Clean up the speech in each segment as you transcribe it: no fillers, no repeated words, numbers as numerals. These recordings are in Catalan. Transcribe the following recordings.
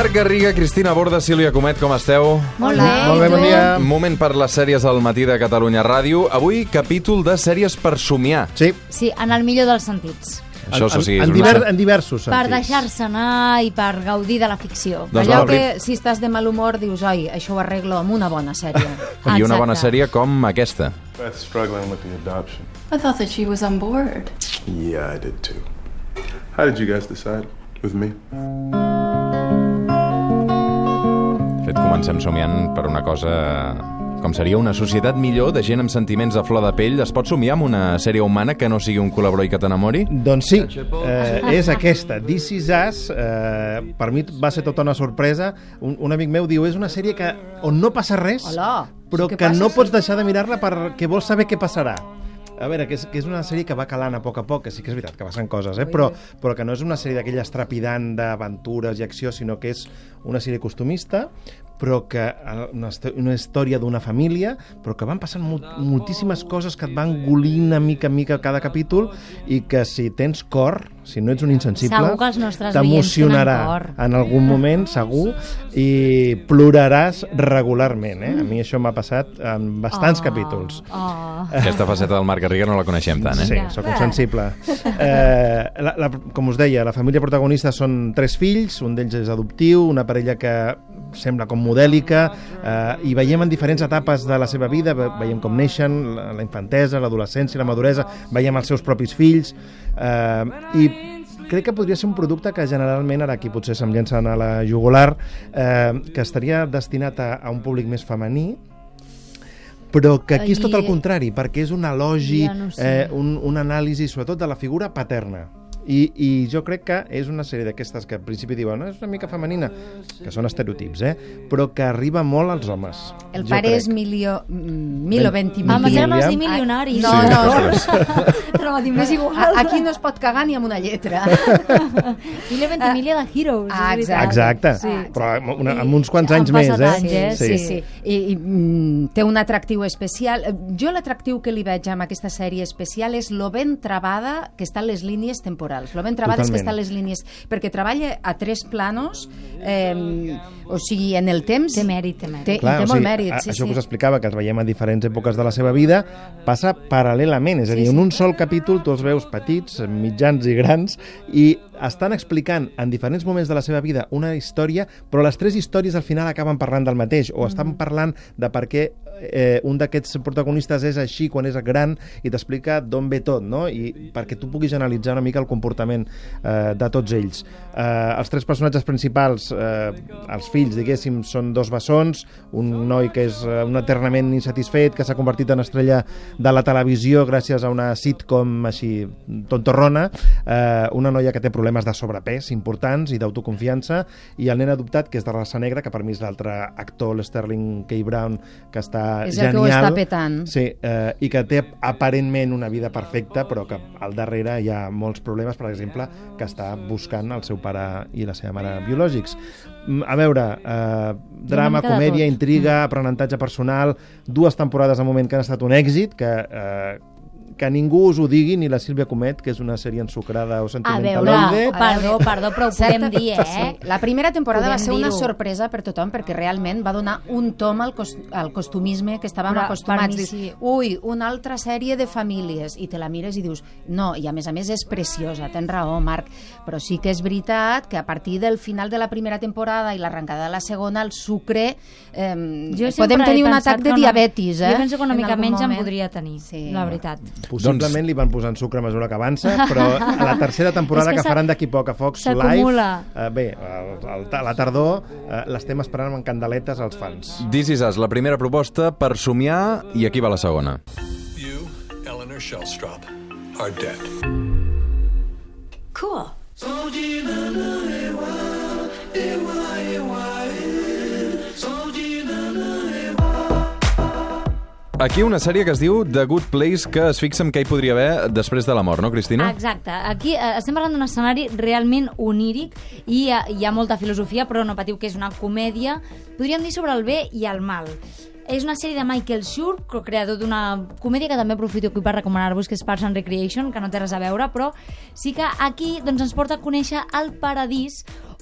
Marc Garriga, Cristina Borda, Sílvia Comet, com esteu? Molt bé. Molt bé, bon dia. Moment per les sèries al matí de Catalunya Ràdio. Avui, capítol de sèries per somiar. Sí. Sí, en el millor dels sentits. Això, o sigui, en diversos sentits. Per deixar-se anar i per gaudir de la ficció. Doncs Allò va, que si estàs de mal humor dius, oi, això ho arreglo amb una bona sèrie. I una Exacte. bona sèrie com aquesta. Beth's struggling with the adoption. I thought that she was on board. Yeah, I did too. How did you guys decide? With me? De fet, comencem somiant per una cosa com seria una societat millor de gent amb sentiments a flor de pell. Es pot somiar amb una sèrie humana que no sigui un col·laborador i que t'enamori? Doncs sí, és aquesta. This Is Us, per mi va ser tota una sorpresa. Un amic meu diu, és una sèrie on no passa res, Hola, però sí que que passa, no sí. pots deixar de mirar-la perquè vols saber què passarà. A veure, que és una sèrie que va calant a poc, que sí que és veritat que passen coses, però que no és una sèrie d'aquella estrepidant d'aventures i acció, sinó que és una sèrie costumista, però que una història d'una família, però que van passant moltíssimes coses que et van engolint a mica en mica cada capítol i que si tens cor, si no ets un insensible, Segur que els nostres t'emocionarà oients tenen cor. en algun moment, segur, i ploraràs regularment. A mi això m'ha passat en bastants capítols. Aquesta faceta del Marc Garriga no la coneixem tant, eh? Sí, sóc un sensible. Com us deia, la família protagonista són 3 fills, un d'ells és adoptiu, una parella que sembla com modèlica, i veiem en diferents etapes de la seva vida, veiem com neixen, la infantesa, l'adolescència, la maduresa, veiem els seus propis fills, i crec que podria ser un producte que generalment, ara aquí potser se'm llencen a la jugular, que estaria destinat a un públic més femení, però que aquí és tot el contrari, perquè és un elogi, Ja no sé. un anàlisi sobretot de la figura paterna. I jo crec que és una sèrie d'aquestes que al principi diuen és una mica femenina, que són estereotips, però que arriba molt als homes. El Jo pare crec. és Milo Ventimiglia. Home, William. germans i milionaris. No, Sí, no, ostres. Però és igual. Aquí no es pot cagar ni amb una lletra. Mille Ventimiglia de Heroes. és veritat. Exacte, Sí. però amb uns quants anys Han més, passat anys, Sí. I té un atractiu especial. Jo l'atractiu que li veig amb aquesta sèrie especial és lo ben travada que estan les línies temporals. Lo ben travades que Totalment. estan les línies, perquè treballa a 3 planos, o sigui, en el temps... Té mèrit, té mèrit. Té, Clar, i té o molt sigui, mèrit, sí, això sí. que us explicava, que els veiem a diferents èpoques de la seva vida, passa paral·lelament, és a dir, en un sol capítol tu els veus petits, mitjans i grans, i estan explicant en diferents moments de la seva vida una història, però les 3 històries al final acaben parlant del mateix, o estan parlant de per què un d'aquests protagonistes és així quan és gran i t'explica d'on ve tot, no? I perquè tu puguis analitzar una mica el comportament de tots ells. Els 3 personatges principals, els fills, diguéssim, són 2 bessons, un noi que és un eternament insatisfet, que s'ha convertit en estrella de la televisió gràcies a una sitcom així tontorrona, una noia que té problemes de sobrepès importants i d'autoconfiança, i el nen adoptat, que és de raça negra, que per mi és l'altre actor, l'Sterling K. Brown, que està És el genial. que ho està petant. Sí, i que té aparentment una vida perfecta, però que al darrere hi ha molts problemes, per exemple, que està buscant el seu pare i la seva mare biològics. A veure, drama, mica de comèdia, tot. intriga, aprenentatge personal, 2 temporades al moment que han estat un èxit, que ningú us ho digui, ni la Sílvia Comet, que és una sèrie ensucrada o A sentimentaloide. veure, perdó, però ho podem dir, Sí. La primera temporada va Podem ser una dir-ho. sorpresa per tothom perquè realment va donar un tom al costumisme que estàvem Però acostumats. per mi Dius, sí. ui, una altra sèrie de famílies, i te la mires i dius, no, i a més és preciosa, tens raó, Marc, però sí que és veritat que a partir del final de la primera temporada i l'arrencada de la segona, el sucre, Jo sempre podem he tenir un pensat atac de que diabetis, Jo penso que una en mica algun menys en moment. podria tenir, Sí. la veritat. Possiblement li van posant sucre a mesura que avança, però a la tercera temporada És que que faran d'aquí poc a Fox s'acumula. Live, bé, a la tardor l'estem esperant amb candeletes als fans. This Is Us, la primera proposta per somiar, i aquí va la segona. You, Eleanor Shellstrop, are dead. Cool. Aquí una sèrie que es diu The Good Place, que es fixa en què hi podria haver després de la mort, no, Cristina? Exacte. Aquí estem parlant d'un escenari realment oníric i hi ha molta filosofia, però no patiu que és una comèdia, podríem dir, sobre el bé i el mal. És una sèrie de Michael Schur, creador d'una comèdia que també aprofito aquí per recomanar-vos, que és Parks and Recreation, que no té res a veure, però sí que aquí doncs, ens porta a conèixer el paradís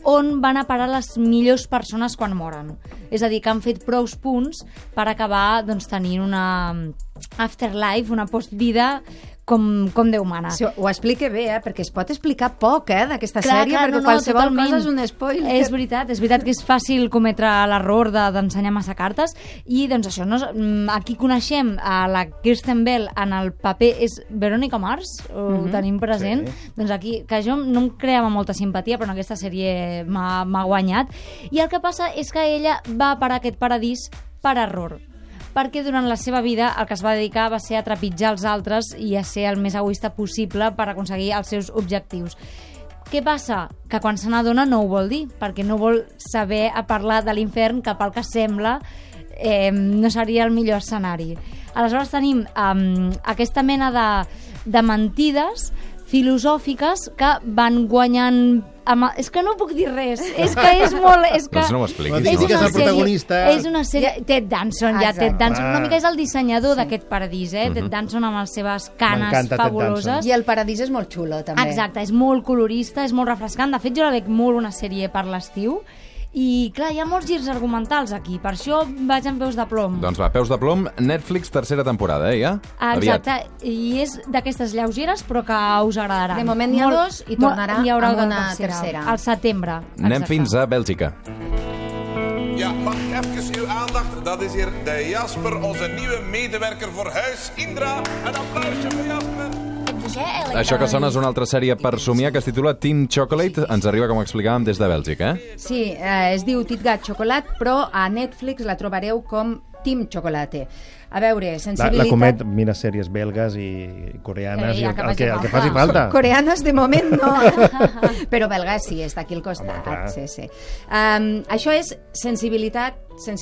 on van a parar les millors persones quan moren. És a dir, que han fet prous punts per acabar doncs, tenint una afterlife, una postvida com Déu mana. Sí, ho explica bé, perquè es pot explicar poc d'aquesta sèrie, perquè qualsevol cosa és un spoiler. És veritat que és fàcil cometre l'error d'ensenyar massa cartes, i doncs això, aquí coneixem a la Kirsten Bell en el paper, és Veronica Mars, ho tenim present, doncs aquí, que jo no em creava molta simpatia, però en aquesta sèrie m'ha guanyat, i el que passa és que ella va parar aquest paradís per error, perquè durant la seva vida el que es va dedicar va ser a trepitjar els altres i a ser el més egoista possible per aconseguir els seus objectius. Què passa? Que quan se n'adona no ho vol dir, perquè no vol saber a parlar de l'infern, que pel que sembla no seria el millor escenari. Aleshores tenim aquesta mena de mentides filosòfiques que van guanyant... És que no puc dir res, és que és molt... Doncs no ho expliquis. No diguis que és el protagonista. És una sèrie... Ted Danson, Ted Danson. Una mica és el dissenyador d'aquest paradís, Ted Danson amb les seves canes fabuloses. I el paradís és molt xulo, també. Exacte, és molt colorista, és molt refrescant. De fet, jo la veig molt una sèrie per l'estiu. I, clar, hi ha molts girs argumentals aquí, per això vaig amb Peus de plom. Doncs va, Peus de plom, Netflix, tercera temporada, ja? Exacte, i és d'aquestes lleugeres, però que us agradaran. De moment hi ha dos i tornarà amb una tercera. Al setembre. Anem fins a Bèlgica. Ja, mag ik even uw aandacht? Dat is hier de Jasper, onze nieuwe medewerker voor huis. Indra, een applausje voor Jasper. Això que sona és una altra sèrie per somiar que es titula Team Chocolate. Ens arriba, com explicàvem, des de Bèlgica, Sí, es diu Tidgat Chocolate, però a Netflix la trobareu com Team Chocolate. A veure, sensibilitat... La Comet mira sèries belgues i coreanes i el que faci falta. Coreanes de moment no, però belgues sí, està aquí al costat. Sí. Això és sensibilitat.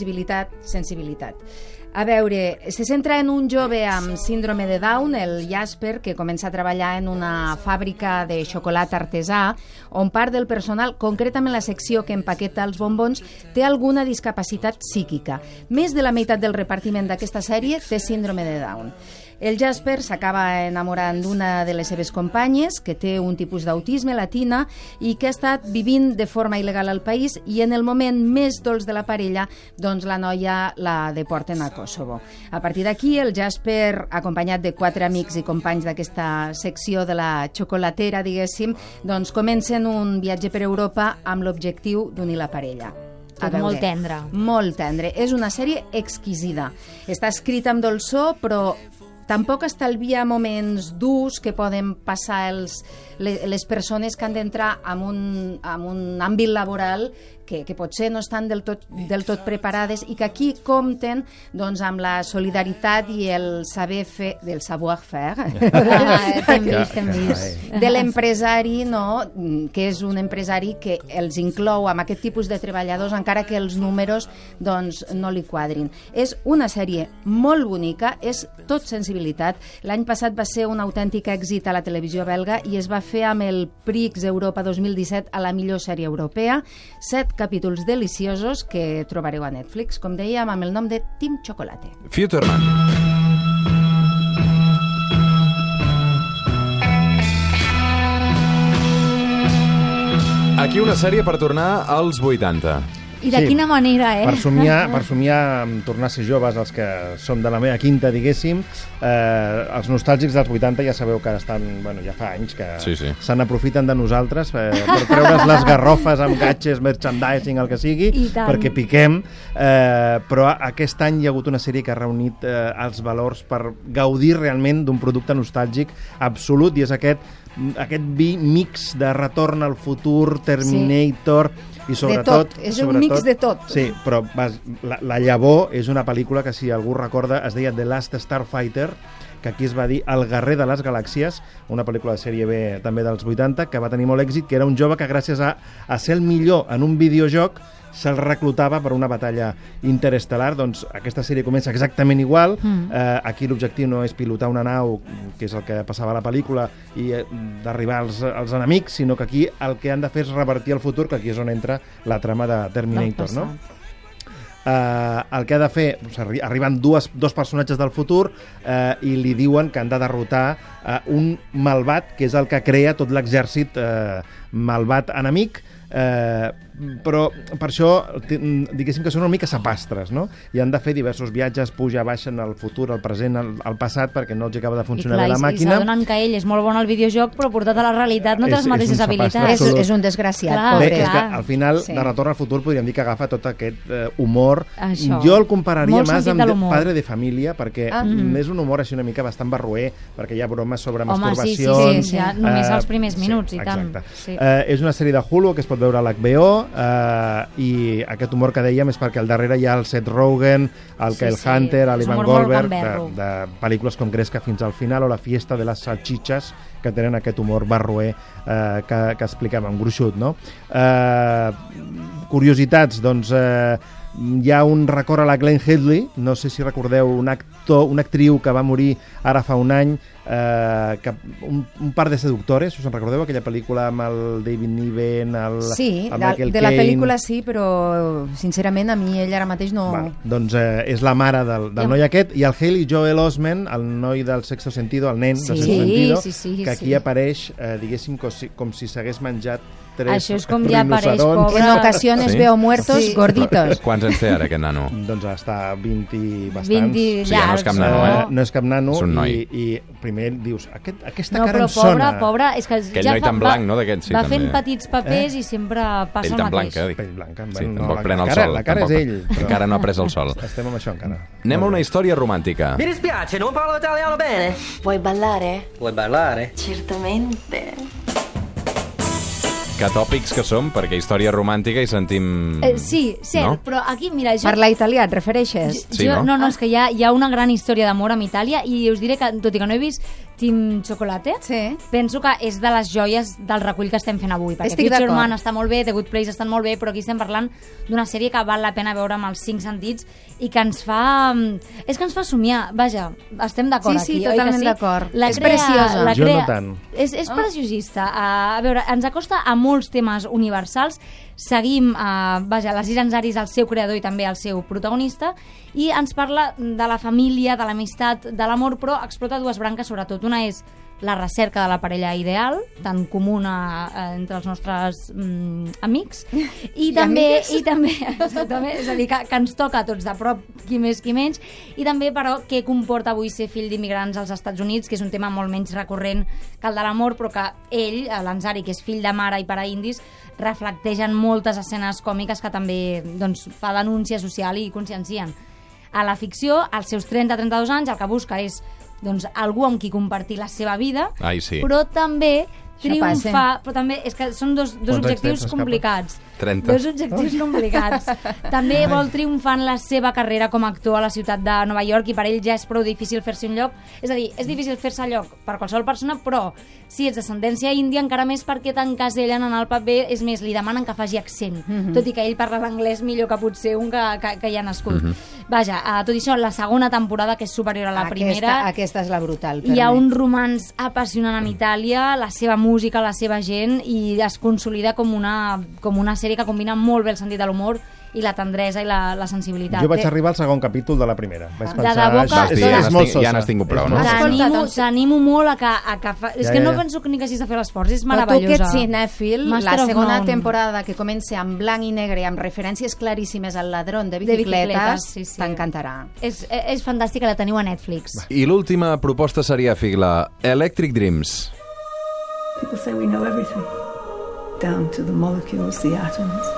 A veure, se centra en un jove amb síndrome de Down, el Jasper, que comença a treballar en una fàbrica de xocolata artesà, on part del personal, concretament la secció que empaqueta els bombons, té alguna discapacitat psíquica. Més de la meitat del repartiment d'aquesta sèrie té síndrome de Down. El Jasper s'acaba enamorant d'una de les seves companyes, que té un tipus d'autisme, latina, i que ha estat vivint de forma il·legal al país, i en el moment més dolç de la parella, doncs la noia la deporten a Kosovo. A partir d'aquí, el Jasper, acompanyat de 4 amics i companys d'aquesta secció de la xocolatera, diguéssim, doncs comencen un viatge per Europa amb l'objectiu d'unir la parella. Tot molt tendre. Molt tendre. És una sèrie exquisida. Està escrita amb dolçor, però tampoc estalvia moments durs que poden passar les persones que han d'entrar en un àmbit laboral que potser no estan del tot preparades i que aquí compten doncs, amb la solidaritat i el saber fer, del savoir-faire de l'empresari, no? Que és un empresari que els inclou amb aquest tipus de treballadors encara que els números doncs, no li quadrin. És una sèrie molt bonica, és tot sensibilitat. L'any passat va ser un autèntic èxit a la televisió belga i es va fer amb el Prix Europa 2017 a la millor sèrie europea. 7 capítols deliciosos que trobareu a Netflix, com dèiem, amb el nom de Team Chocolate. Futurman. Aquí una sèrie per tornar als 80. I de quina manera, Per somiar tornar a ser joves, els que som de la meva quinta, diguéssim, els nostàlgics dels 80 ja sabeu que estan, ja fa anys que se n'aprofiten de nosaltres per treure's les garrofes amb gadgets, merchandising, el que sigui, perquè piquem, però aquest any hi ha hagut una sèrie que ha reunit els valors per gaudir realment d'un producte nostàlgic absolut, i és aquest mix de Retorn al futur, Terminator, i sobretot... És un mix de tot. Sí, però la llavor és una pel·lícula que, si algú recorda, es deia The Last Starfighter, que aquí es va dir El guerrer de les galàxies, una pel·lícula de sèrie B també dels 80, que va tenir molt èxit, que era un jove que gràcies a ser el millor en un videojoc se'l reclutava per una batalla interestel·lar. Doncs aquesta sèrie comença exactament igual. Aquí l'objectiu no és pilotar una nau, que és el que passava a la pel·lícula, i d'arribar als enemics, sinó que aquí el que han de fer és revertir el futur, que aquí és on entra la trama de Terminator, no? El que ha de fer, arriben dos personatges del futur i li diuen que han de derrotar un malvat, que és el que crea tot l'exèrcit malvat enemic, però per això diguéssim que són una mica sapastres, no? I han de fer diversos viatges, puja, baixen al futur, al present, al passat, perquè no els acaba de funcionar bé la màquina. I s'adonen que ell és molt bon al videojoc, però portat a la realitat no té les mateixes habilitats. És un desgraciat, pobre. Bé, és que al final, de Retorn al futur, podríem dir que agafa tot aquest humor. Jo el compararia més amb Padre de Família, perquè és un humor així una mica bastant barroer, perquè hi ha bromes sobre masturbacions. Sí, només els primers minuts, i tant. És una sèrie de Hulu que es pot veure a l'HBO, i aquest humor que dèiem és perquè al darrere hi ha el Seth Rogen, el Kyle Hunter, l'Ivan Goldberg, de pel·lícules com Gresca fins al final o La fiesta de les salchichas, que tenen aquest humor barroer que expliquem, en gruixut, no? Curiositats, doncs hi ha un record a la Glenn Headley, no sé si recordeu una actriu que va morir ara fa un any, un par de seductores, us en recordeu aquella pel·lícula amb el David Niven, el Michael Caine? De la pel·lícula sí, però sincerament a mi ell ara mateix no... Doncs és la mare del noi aquest, i el Haley Joel Osment, el noi del Sexto Sentido, el nen del Sexto Sentido, que aquí apareix, diguéssim, com si s'hagués menjat això és com ja apareix, pobre. En ocasiones veo muertos gorditos. Quants anys té ara aquest nano? Doncs està 20 i bastants. Ja no és cap nano, no és cap nano, és un noi. I primer dius, aquesta cara em sona. Pobre, és que aquell noi tan blanc, no? Va fent petits papers i sempre passa el mateix. Pell blanca, sí, tampoc pren el sol. La cara és ell. Encara no ha pres el sol. Estem amb això encara. Anem a una història romàntica. Mi dispiace, non parlo italiano bene. Vuoi ballare? Vuoi ballare? Certamente. Que tòpics que som, perquè història romàntica i sentim... Sí, cert, no? Però aquí, mira... Parlar italià, et refereixes? Sí, no? No, és que hi ha una gran història d'amor amb Itàlia i us diré que, tot i que no he vist Team Chocolate, penso que és de les joies del recull que estem fent avui, perquè Future Man està molt bé, The Good Place estan molt bé, però aquí estem parlant d'una sèrie que val la pena veure amb els 5 sentits i que ens fa... És que ens fa somiar, vaja, estem d'acord aquí, oi que sí? Totalment d'acord. És preciosa. Jo no tant. És preciosista. A veure, ens acosta a molts temes universals, seguim les Iran Zaris, el seu creador i també el seu protagonista, i ens parla de la família, de l'amistat, de l'amor, però explota dues branques sobretot. Una és la recerca de la parella ideal, tan comuna entre els nostres amics, i també exactament, és a dir, que ens toca a tots de prop, qui més qui menys, i també, però, què comporta avui ser fill d'immigrants als Estats Units, que és un tema molt menys recurrent que el de l'amor, però que ell, l'Ansari, que és fill de mare i pare indis, reflecteixen moltes escenes còmiques que també fa denúncia social i consciencien. A la ficció, als seus 30-32 anys, el que busca és algú amb qui compartir la seva vida, però també triomfar, però també és que són dos objectius complicats. 30. Dos objectius complicats. També vol triomfar en la seva carrera com a actor a la ciutat de Nova York i per ell ja és prou difícil fer-se un lloc. És a dir, és difícil fer-se lloc per qualsevol persona, però si ets d'ascendència índia, encara més perquè t'encasellen en el paper, és més, li demanen que faci accent, tot i que ell parla l'anglès millor que potser un que ja ha nascut. Vaja, tot i això, la segona temporada, que és superior a la primera... Aquesta és la brutal. Hi ha un romanç apassionant amb Itàlia, la seva música, la seva gent, i es consolida com una sèrie que combina molt bé el sentit de l'humor i la tendresa i la sensibilitat. Jo vaig arribar al segon capítol de la primera. Vaig pensar, de debò que... és molt sosa. Ja n'has tingut prou, no? T'animo molt a que és que no penso que ni que hagis de fer l'esforç, és meravellosa. Però tu que ets cinèfil, la segona temporada que comença amb blanc i negre, amb referències claríssimes al ladrón de bicicletes, t'encantarà. És fantàstica, la teniu a Netflix. I l'última proposta seria, Figla, Electric Dreams. People say we know everything, down to the molecules, the atoms.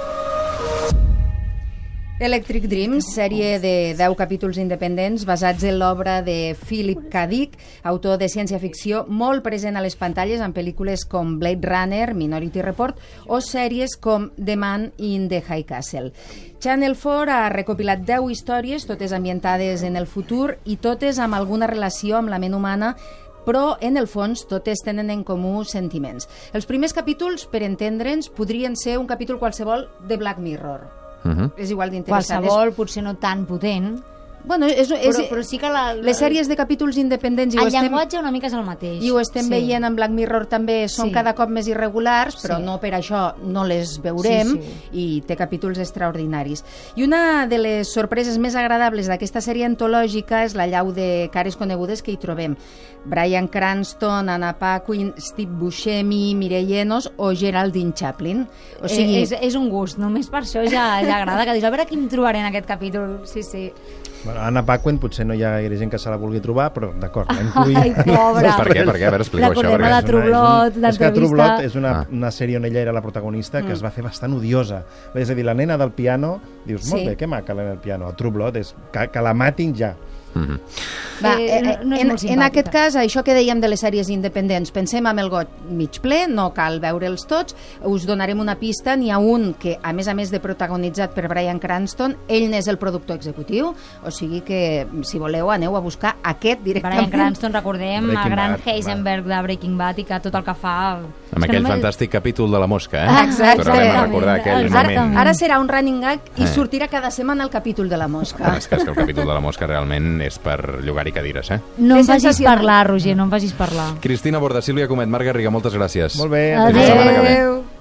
Electric Dreams, sèrie de 10 capítols independents basats en l'obra de Philip K. Dick, autor de ciència-ficció molt present a les pantalles en pel·lícules com Blade Runner, Minority Report o sèries com The Man in the High Castle. Channel 4 ha recopilat 10 històries, totes ambientades en el futur i totes amb alguna relació amb la ment humana, però en el fons totes tenen en comú sentiments. Els primers capítols, per entendre'ns, podrien ser un capítol qualsevol de Black Mirror. És igual d'interessant. Qualsevol, potser no tan potent. Bueno, però sí que les sèries de capítols independents... El llenguatge una mica és el mateix. I ho estem veient en Black Mirror també, són cada cop més irregulars, però no per això no les veurem, i té capítols extraordinaris. I una de les sorpreses més agradables d'aquesta sèrie antològica és la llau de cares conegudes que hi trobem. Bryan Cranston, Anna Paquin, Steve Buscemi, Mireille Enos o Geraldine Chaplin. O sigui... és un gust, només per això ja agrada, que dius, a veure qui em trobaré en aquest capítol. Sí. Bueno, Anna Paquin potser no hi ha gaire gent que se la vulgui trobar, però d'acord, la incluïm. Ai, pobra. Per què? A veure, expliqueu això. Recordem la de True Blood, és que True Blood és una sèrie on ella era la protagonista que es va fer bastant odiosa. És a dir, la nena del piano, dius, molt bé, que maca la nena del piano. A True Blood és que la matin ja. En aquest cas, això que dèiem de les sèries independents, pensem amb el got mig ple, no cal veure'ls tots, us donarem una pista, n'hi ha un que a més de protagonitzat per Bryan Cranston, ell n'és el productor executiu, o sigui que si voleu aneu a buscar aquest directament. Bryan Cranston, recordem, el gran Heisenberg de Breaking Bad i que tot el que fa... Amb aquell fantàstic capítol de la mosca, Exacte. Tornarem a recordar aquell moment. Ara serà un running gag i sortirà cada setmana el capítol de la mosca. És que el capítol de la mosca realment és per llogar-hi cadires, No em facis parlar, Roger, no em facis parlar. Cristina Borda, Sílvia Comet, Marc Garriga, moltes gràcies. Molt bé. Adéu.